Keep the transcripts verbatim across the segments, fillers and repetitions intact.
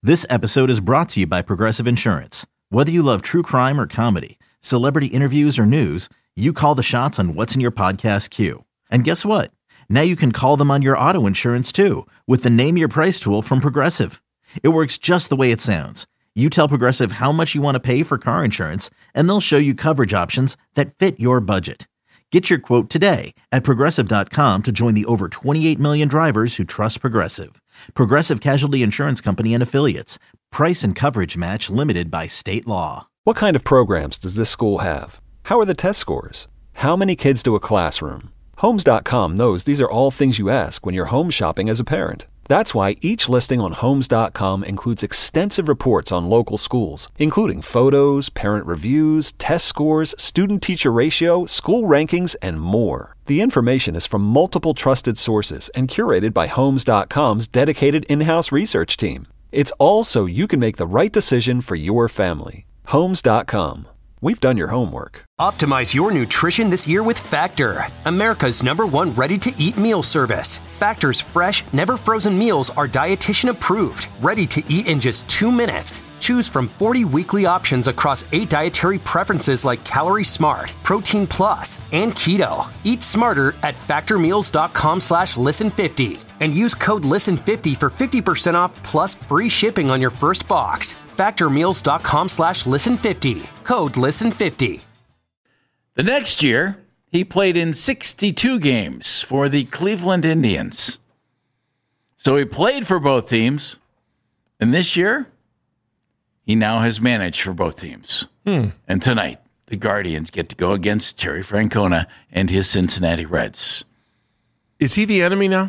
This episode is brought to you by Progressive Insurance. Whether you love true crime or comedy, celebrity interviews or news, you call the shots on what's in your podcast queue. And guess what? Now you can call them on your auto insurance too with the Name Your Price tool from Progressive. It works just the way it sounds. You tell Progressive how much you want to pay for car insurance, and they'll show you coverage options that fit your budget. Get your quote today at Progressive dot com to join the over twenty-eight million drivers who trust Progressive. Progressive Casualty Insurance Company and Affiliates. Price and coverage match limited by state law. What kind of programs does this school have? How are the test scores? How many kids to a classroom? Homes dot com knows these are all things you ask when you're home shopping as a parent. That's why each listing on Homes dot com includes extensive reports on local schools, including photos, parent reviews, test scores, student-teacher ratio, school rankings, and more. The information is from multiple trusted sources and curated by Homes dot com's dedicated in-house research team. It's all so you can make the right decision for your family. Homes dot com. We've done your homework. Optimize your nutrition this year with Factor, America's number one ready-to-eat meal service. Factor's fresh, never-frozen meals are dietitian approved, ready to eat in just two minutes. Choose from forty weekly options across eight dietary preferences like Calorie Smart, Protein Plus, and Keto. Eat smarter at factor meals dot com slash listen fifty and use code listen fifty for fifty percent off plus free shipping on your first box. factor meals dot com slash listen fifty. Code listen fifty. The next year, he played in sixty-two games for the Cleveland Indians. So he played for both teams. And this year, he now has managed for both teams. Hmm. And tonight, the Guardians get to go against Terry Francona and his Cincinnati Reds. Is he the enemy now?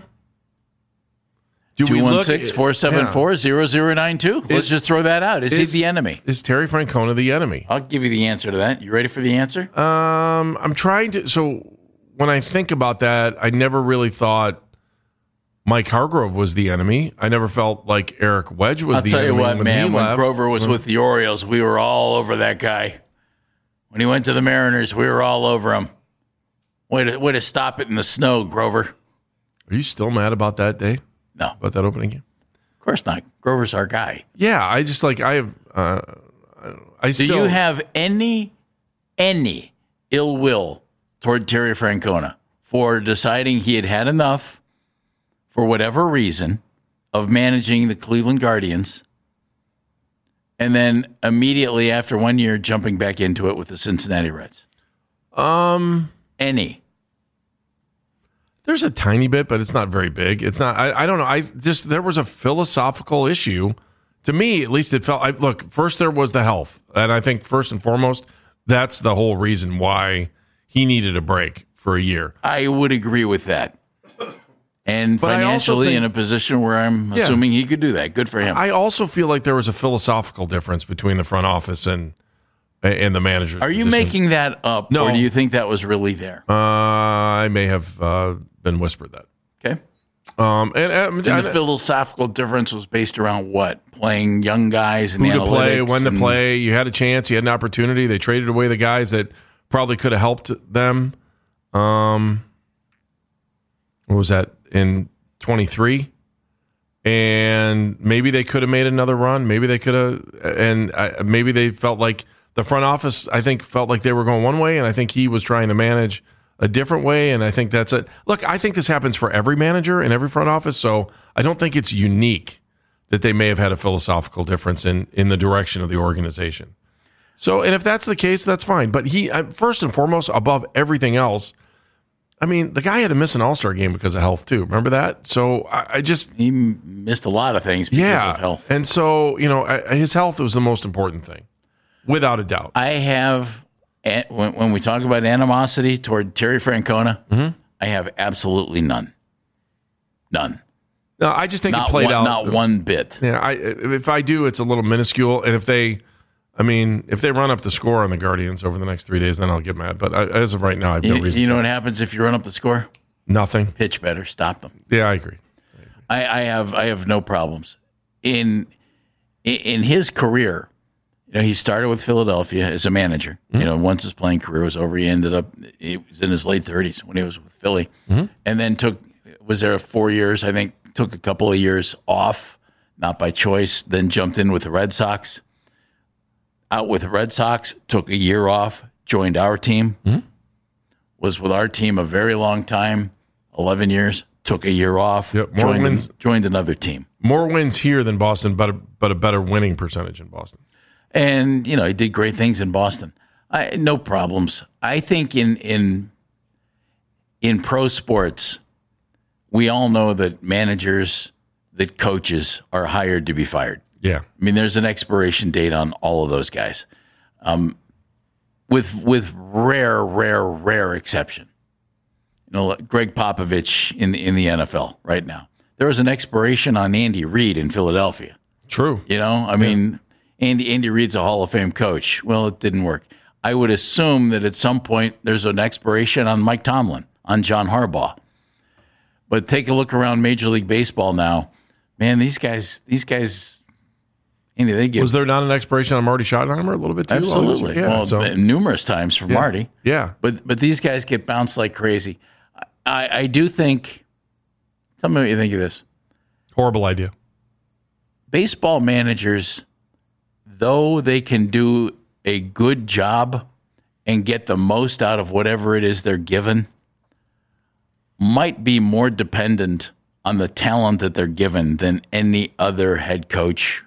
two one six, four seven four, zero zero nine two. Let's Is, just throw that out. Is, is he the enemy? Is Terry Francona the enemy? I'll give you the answer to that. You ready for the answer? Um, I'm trying to. So when I think about that, I never really thought Mike Hargrove was the enemy. I never felt like Eric Wedge was I'll the enemy. enemy. I'll tell you what, when man, when left. Grover was with the Orioles, we were all over that guy. When he went to the Mariners, we were all over him. Way to, way to stop it in the snow, Grover. Are you still mad about that day? No. About that opening game? Of course not. Grover's our guy. Yeah, I just like, I have, uh, I Do still. you have any, any ill will toward Terry Francona for deciding he had had enough, for whatever reason, of managing the Cleveland Guardians, and then immediately after one year jumping back into it with the Cincinnati Reds? Um, Any. There's a tiny bit, but it's not very big. It's not, I, I don't know. I just, there was a philosophical issue. To me, at least it felt, I, look, first there was the health. And I think first and foremost, that's the whole reason why he needed a break for a year. I would agree with that. And But I also financially think- in a position where I'm Yeah. assuming he could do that. Good for him. I also feel like there was a philosophical difference between the front office and and the managers. Are you position. making that up, No. or do you think that was really there? Uh, I may have uh, been whispered that. Okay. Um, and, and, And the and philosophical difference was based around what? Playing young guys and who to analytics play, when to and- play. You had a chance. You had an opportunity. They traded away the guys that probably could have helped them. Um, what was that in twenty-three? And maybe they could have made another run. Maybe they could have, and uh, maybe they felt like the front office, I think, felt like they were going one way, and I think he was trying to manage a different way, and I think that's it. Look, I think this happens for every manager in every front office, so I don't think it's unique that they may have had a philosophical difference in, in the direction of the organization. So, and if that's the case, that's fine. But he, uh, first and foremost, above everything else, I mean, the guy had to miss an All-Star game because of health, too. Remember that? So I, I just... He missed a lot of things because yeah. of health. And so, you know, I, his health was the most important thing, without a doubt. I have, when, when we talk about animosity toward Terry Francona, Mm-hmm. I have absolutely none. None. No, I just think Not it played one, out. Not one bit. Yeah, I, if I do, it's a little minuscule. And if they, I mean, if they run up the score on the Guardians over the next three days, then I'll get mad. But I, as of right now, I have no You, reason you know to. what happens if you run up the score? Nothing. Pitch better. Stop them. Yeah, I agree. I, I have I have no problems. In in his career, you know, he started with Philadelphia as a manager. Mm-hmm. You know, once his playing career was over, he ended up he was in his late thirties when he was with Philly, mm-hmm. and then took was there four years. I think took a couple of years off not by choice, then jumped in with the Red Sox. Out with the Red Sox, took a year off, joined our team, mm-hmm. was with our team a very long time, eleven years, took a year off, yep, more joined, wins, an, joined another team. More wins here than Boston, but a, but a better winning percentage in Boston. And, you know, he did great things in Boston. I, no problems. I think in in in pro sports, we all know that managers, that coaches are hired to be fired. Yeah. I mean, there's an expiration date on all of those guys. Um, with with rare, rare, rare exception. You know, Greg Popovich in the, in the N F L right now. There was an expiration on Andy Reid in Philadelphia. True. You know, I yeah. mean, Andy Andy Reid's a Hall of Fame coach. Well, it didn't work. I would assume that at some point there's an expiration on Mike Tomlin, on John Harbaugh. But take a look around Major League Baseball now. Man, these guys, these guys... Andy, they get, was there not an expiration on Marty Schottenheimer a little bit too? Absolutely. Yeah, well, so. numerous times for yeah. Marty. Yeah. But but these guys get bounced like crazy. I, I do think, tell me what you think of this. Horrible idea. Baseball managers, though they can do a good job and get the most out of whatever it is they're given, might be more dependent on the talent that they're given than any other head coach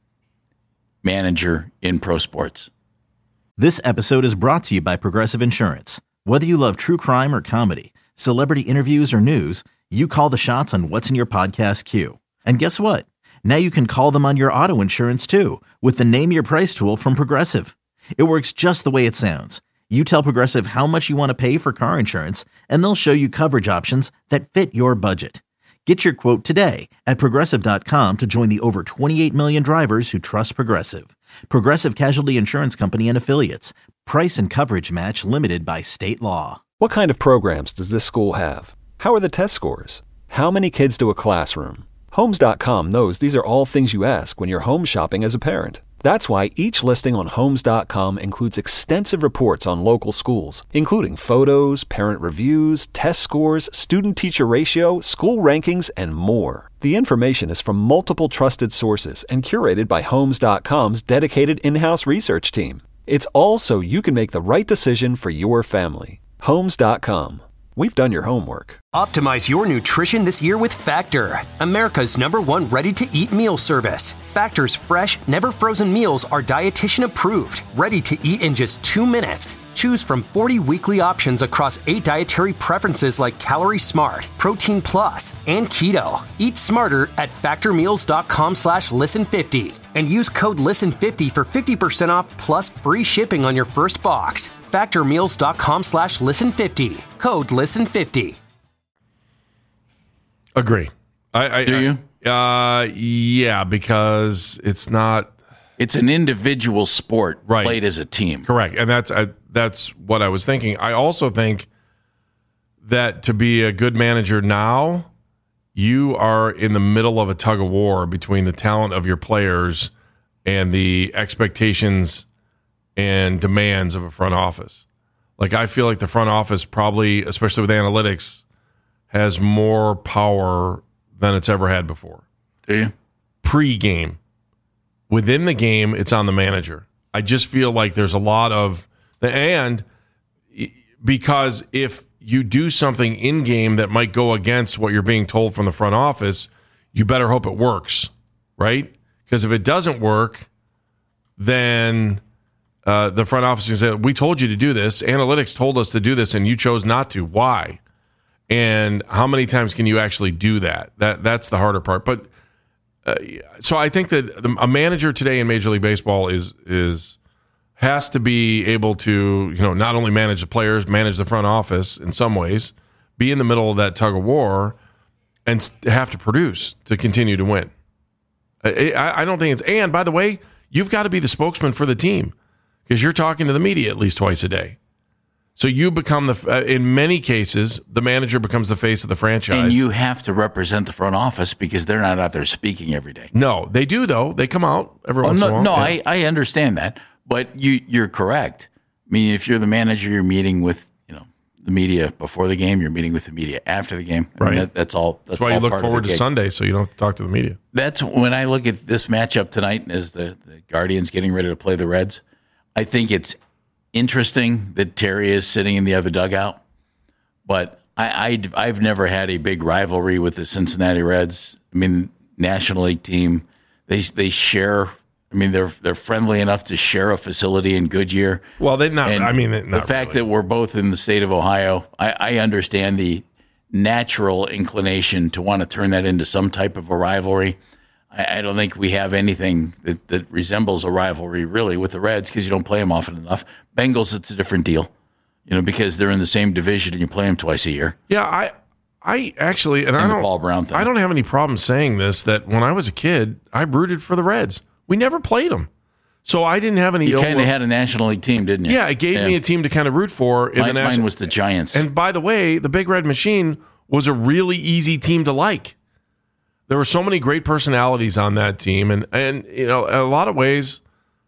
manager in pro sports. This episode is brought to you by Progressive Insurance. Whether you love true crime or comedy, celebrity interviews or news, you call the shots on what's in your podcast queue. And guess what? Now you can call them on your auto insurance too with the Name Your Price tool from Progressive. It works just the way it sounds. You tell Progressive how much you want to pay for car insurance, and they'll show you coverage options that fit your budget. Get your quote today at Progressive dot com to join the over twenty-eight million drivers who trust Progressive. Progressive Casualty Insurance Company and Affiliates. Price and coverage match limited by state law. What kind of programs does this school have? How are the test scores? How many kids do a classroom? Homes dot com knows these are all things you ask when you're home shopping as a parent. That's why each listing on Homes dot com includes extensive reports on local schools, including photos, parent reviews, test scores, student-teacher ratio, school rankings, and more. The information is from multiple trusted sources and curated by Homes dot com's dedicated in-house research team. It's all so you can make the right decision for your family. Homes dot com. We've done your homework. Optimize your nutrition this year with Factor, America's number one ready-to-eat meal service. Factor's fresh, never frozen meals are dietitian approved, ready to eat in just two minutes. Choose from forty weekly options across eight dietary preferences like Calorie Smart, Protein Plus, and Keto. Eat smarter at factormeals.com slash listen50 and use code listen fifty for fifty percent off plus free shipping on your first box. factormeals.com slash listen50. Code listen fifty. Agree. I, I Do you? I, uh, yeah, because it's not. It's an individual sport right. played as a team. Correct, and that's I, that's what I was thinking. I also think that to be a good manager now, you are in the middle of a tug of war between the talent of your players and the expectations and demands of a front office. Like, I feel like the front office probably, especially with analytics, has more power than it's ever had before. Do you? Pre-game. Within the game, it's on the manager. I just feel like there's a lot of... And because if you do something in-game that might go against what you're being told from the front office, you better hope it works, right? Because if it doesn't work, then... Uh, the front office can say, we told you to do this. Analytics told us to do this, and you chose not to. Why? And how many times can you actually do that? That That's the harder part. But uh, so I think that a manager today in Major League Baseball is is has to be able to, you know, not only manage the players, manage the front office in some ways, be in the middle of that tug of war, and have to produce to continue to win. I, I don't think it's... And, by the way, you've got to be the spokesman for the team. Because you're talking to the media at least twice a day. So you become, the uh, in many cases, the manager becomes the face of the franchise. And you have to represent the front office because they're not out there speaking every day. No, they do, though. They come out every oh, once no, in a while. No, yeah. I, I understand that. But you, you're correct. I mean, if you're the manager, you're meeting with, you know, the media before the game. You're meeting with the media after the game. I Right. mean, that, that's all. That's, That's why all you look part of the forward to gig. Sunday, so you don't have to talk to the media. That's when I look at this matchup tonight as the, the Guardians getting ready to play the Reds. I think it's interesting that Terry is sitting in the other dugout, but I, I, I've never had a big rivalry with the Cincinnati Reds. I mean, National League team, they they share. I mean, they're they're friendly enough to share a facility in Goodyear. Well, they not. And I mean, the not fact really. that we're both in the state of Ohio, I, I understand the natural inclination to want to turn that into some type of a rivalry. I, I don't think we have anything that, that resembles a rivalry really with the Reds because you don't play them often enough. Bengals, it's a different deal, you know, because they're in the same division and you play them twice a year. Yeah, I, I actually, and, I And the don't, Paul Brown thing. I don't have any problem saying this. That when I was a kid, I rooted for the Reds. We never played them, so I didn't have any. You ill kind of will. had a National League team, didn't you? Yeah, it gave me a team to kind of root for. In Mine, the national, mine was the Giants. And by the way, the Big Red Machine was a really easy team to like. There were so many great personalities on that team, and and you know, in a lot of ways,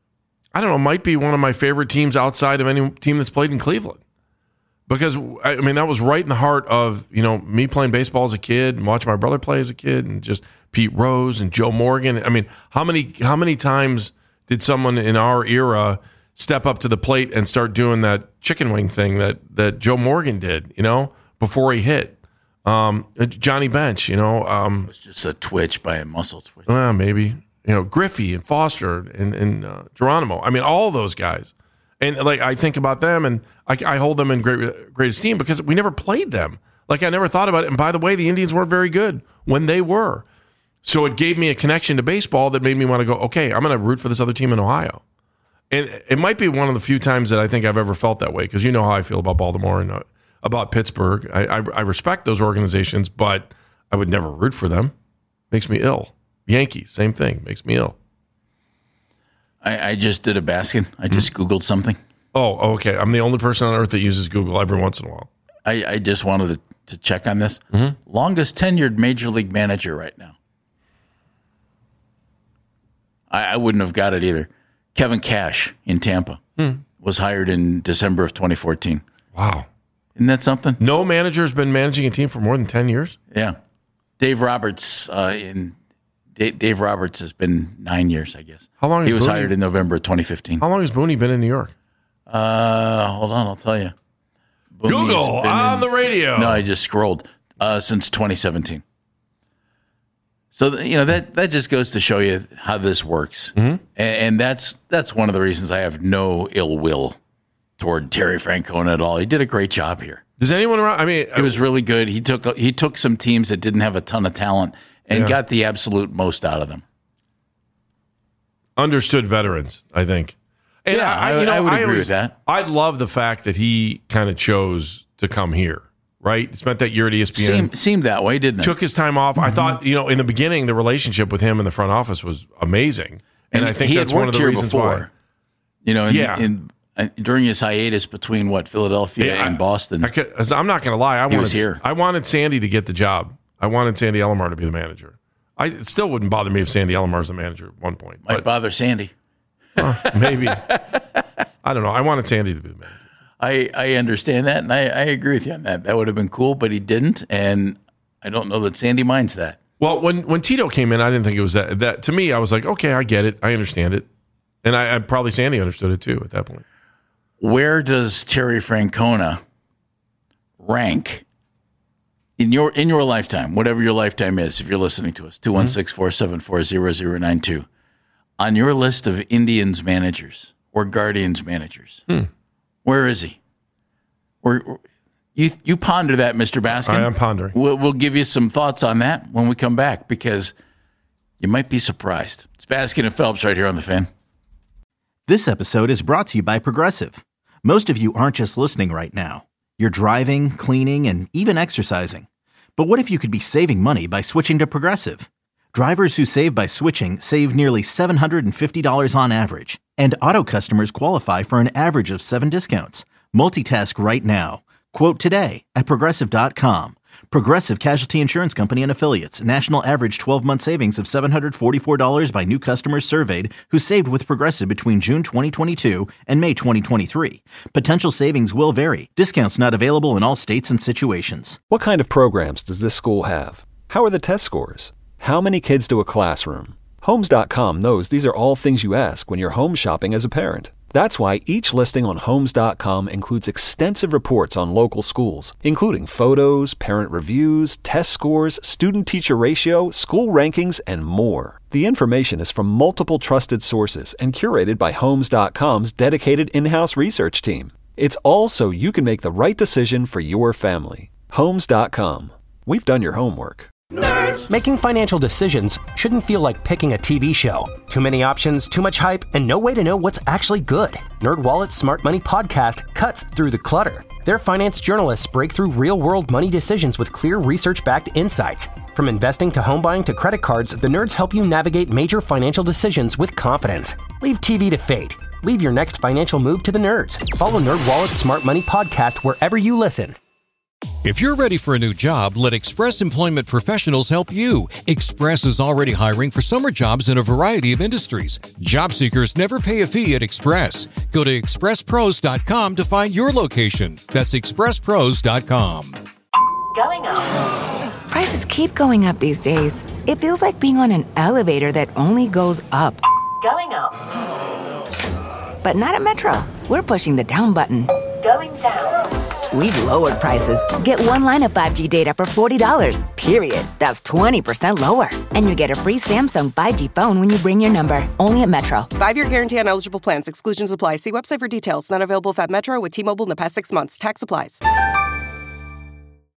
I don't know, might be one of my favorite teams outside of any team that's played in Cleveland. Because I mean, that was right in the heart of, you know, me playing baseball as a kid and watching my brother play as a kid, and just Pete Rose and Joe Morgan. I mean, how many how many times did someone in our era step up to the plate and start doing that chicken wing thing that that Joe Morgan did, you know, before he hit? Um, Johnny Bench, you know, um, It was just a twitch by a muscle twitch. well, maybe, you know, Griffey and Foster and, and uh, Geronimo. I mean, all those guys. And like, I think about them and I, I hold them in great, great esteem because we never played them. Like, I never thought about it. And by the way, the Indians weren't very good when they were. So it gave me a connection to baseball that made me want to go, okay, I'm going to root for this other team in Ohio. And it might be one of the few times that I think I've ever felt that way, because you know how I feel about Baltimore and uh, about Pittsburgh. I, I, I respect those organizations, but I would never root for them. Makes me ill. Yankees, same thing. Makes me ill. I, I just did a basket. I just Hmm? Googled something. Oh, okay. I'm the only person on earth that uses Google every once in a while. I, I just wanted to, to check on this. Mm-hmm. Longest tenured major league manager right now. I, I wouldn't have got it either. Kevin Cash in Tampa Hmm. was hired in December of twenty fourteen. Wow. Isn't that something? No manager's been managing a team for more than ten years? Yeah. Dave Roberts uh, in Dave, Dave Roberts has been nine years, I guess. How long He has was Booney- hired in November of twenty fifteen. How long has Booney been in New York? Uh, hold on, I'll tell you. Booney's Google been on in- the radio. No, I just scrolled. Uh, since twenty seventeen. So th- you know that that just goes to show you how this works, Mm-hmm. and, and that's that's one of the reasons I have no ill will toward Terry Francona at all. He did a great job here. Does anyone around? I mean, It was really good. He took he took some teams that didn't have a ton of talent and Yeah. got the absolute most out of them. understood veterans, I think. And Yeah, I- you know, I would agree always- with that. I love the fact that he kind of chose to come here, right? Spent that year at E S P N. Seemed seemed that way, didn't it? Took his time off. I thought, you know, in the beginning, the relationship with him in the front office was amazing. And, I think he that's had one of worked the here reasons before. why. You know, in, Yeah. in, uh, during his hiatus between what Philadelphia Yeah, I- and Boston. I could, I'm not going to lie. I wanted, was here. I wanted Sandy to get the job. I wanted Sandy Elomar to be the manager. I, it still wouldn't bother me if Sandy Elomar was the manager at one point. Might But bother Sandy. maybe. I don't know. I wanted Sandy to be the manager. I, I understand that, and I, I agree with you on that. That would have been cool, but he didn't, and I don't know that Sandy minds that. Well, when, when Tito came in, I didn't think it was that. That to me, I was like, okay, I get it. I understand it. And I, I probably Sandy understood it too at that point. Where does Terry Francona rank in your in your lifetime, whatever your lifetime is, if you're listening to us, two one six, four seven four, zero zero nine two, on your list of Indians managers or Guardians managers? Hmm. Where is he? Where, you you ponder that, Mister Baskin. I am pondering. We'll, we'll give you some thoughts on that when we come back, because you might be surprised. It's Baskin and Phelps right here on The Fan. This episode is brought to you by Progressive. Most of you aren't just listening right now. You're driving, cleaning, and even exercising. But what if you could be saving money by switching to Progressive? Drivers who save by switching save nearly seven hundred fifty dollars on average. And auto customers qualify for an average of seven discounts. Multitask right now. Quote today at Progressive dot com. Progressive Casualty Insurance Company and Affiliates. National average twelve-month savings of seven hundred forty-four dollars by new customers surveyed who saved with Progressive between June twenty twenty-two and May twenty twenty-three. Potential savings will vary. Discounts not available in all states and situations. What kind of programs does this school have? How are the test scores? How many kids do a classroom? Homes dot com knows these are all things you ask when you're home shopping as a parent. That's why each listing on Homes dot com includes extensive reports on local schools, including photos, parent reviews, test scores, student-teacher ratio, school rankings, and more. The information is from multiple trusted sources and curated by Homes dot com's dedicated in-house research team. It's all so you can make the right decision for your family. Homes dot com. We've done your homework. Nerds. Making financial decisions shouldn't feel like picking a T V show. Too many options, too much hype, and no way to know what's actually good. NerdWallet's Smart Money Podcast cuts through the clutter. Their finance journalists break through real-world money decisions with clear research-backed insights. From investing to home buying to credit cards, the nerds help you navigate major financial decisions with confidence. Leave T V to fate. Leave your next financial move to the nerds. Follow NerdWallet's Smart Money Podcast wherever you listen. If you're ready for a new job, let Express Employment Professionals help you. Express is already hiring for summer jobs in a variety of industries. Job seekers never pay a fee at Express. Go to express pros dot com to find your location. That's express pros dot com. Going up. Prices keep going up these days. It feels like being on an elevator that only goes up. Going up. But not at Metro. We're pushing the down button. Going down. We've lowered prices. Get one line of five G data for forty dollars, period. That's twenty percent lower. And you get a free Samsung five G phone when you bring your number. Only at Metro. Five-year guarantee on eligible plans. Exclusions apply. See website for details. Not available at Metro with T-Mobile in the past six months. Tax applies.